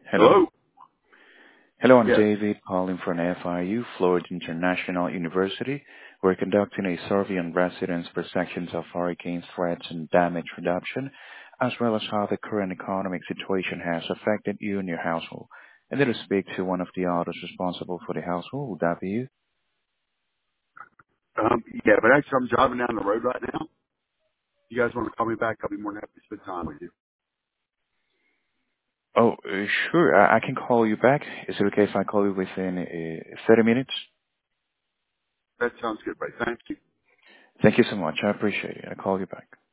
Hello? Hello? Hello, I'm Yes. David calling from FIU, Florida International University. We're conducting a survey on residents' perceptions of hurricane threats and damage reduction, as well as how the current economic situation has affected you and your household. And then to speak to one of the others responsible for the household. Would that be you? Yeah, but actually I'm driving down the road right now. You guys want to call me back? I'll be more than happy to spend time with you. Oh, sure. I can call you back. Is it okay if I call you within 30 minutes? That sounds good, buddy. Thank you. Thank you so much. I appreciate it. I'll call you back.